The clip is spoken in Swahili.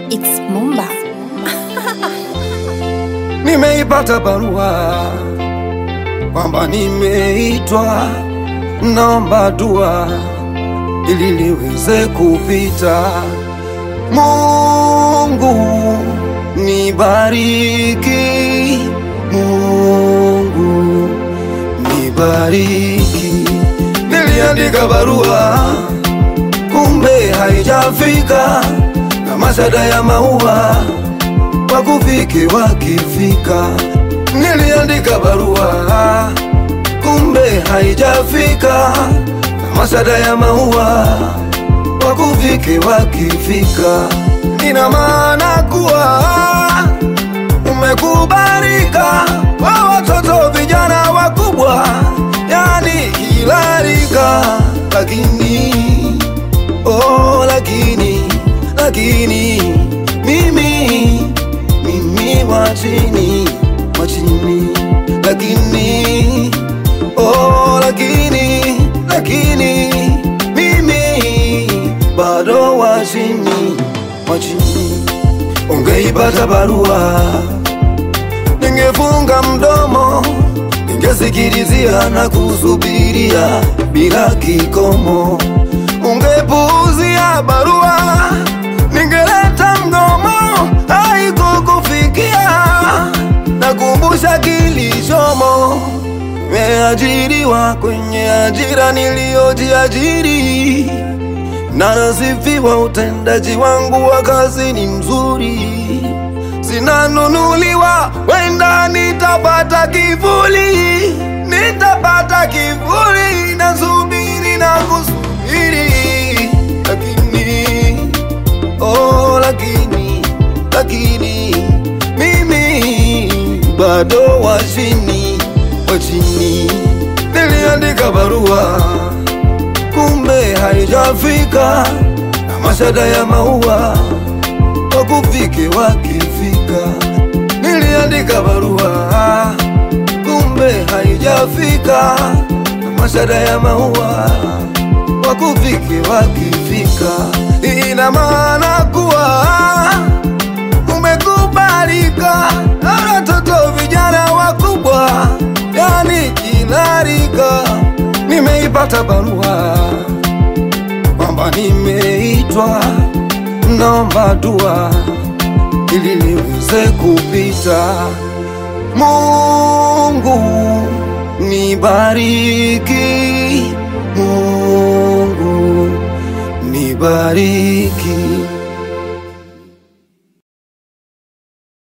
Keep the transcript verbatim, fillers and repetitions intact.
It's Mumba. Nimeipata barua kwamba nimeitwa, naomba dua ili liweze kupita. Mungu nibariki, Mungu nibariki. Niliandika barua kumbe haijafika, na mashada ya maua wakufike wakifika. Niliandika barua kumbe haijafika, na mashada ya maua wakufike wakifika. Ina maana kuwa umekubalika kwa watoto vijana wakubwa, yani kila rika. Lakini oh lakini lakini mimi mimi wa chini wa chini. Lakini oh lakini lakini mimi bado wa chini wa chini. Ungeipata barua ningefunga mdomo, ningesikilizia na kusubiria bila kikomo. Ungepuuzia barua ningeleta mgomo, haikukufikia. Nakumbusha kilichomo, nimeajiriwa kwenye ajira niliyojiajiri, na nasifiwa utendaji wangu wa kazi ni mzuri. Sinanunuliwa, wenda nitapata kivuli, nitapata kivuli. Nasubiri na kusubiri, lakini oh lakini lakini mimi bado wa chini wa chini. Niliandika barua kumbe haijafika, na mashada ya maua wakufike wakifika. Niliandika barua kumbe haijafika, na mashada ya maua wakufike wakifika. Ina maana kuwa umekubalika na watoto vijana wakubwa, yani kila rika. Nimeipata barua kwamba nimeitwa, naomba dua ili liweze kupita. Mungu nibariki, Mungu nibariki.